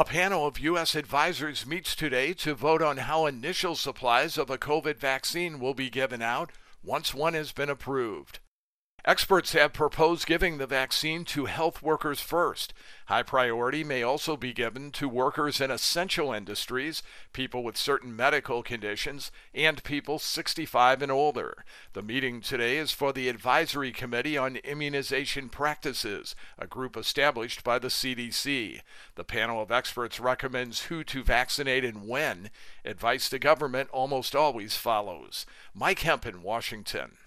A panel of U.S. advisors meets today to vote on how initial supplies of a COVID vaccine will be given out once one has been approved. Experts have proposed giving the vaccine to health workers first. High priority may also be given to workers in essential industries, people with certain medical conditions, and people 65 and older. The meeting today is for the Advisory Committee on Immunization Practices, a group established by the CDC. The panel of experts recommends who to vaccinate and when. Advice to government almost always follows. Mike Hemp in Washington.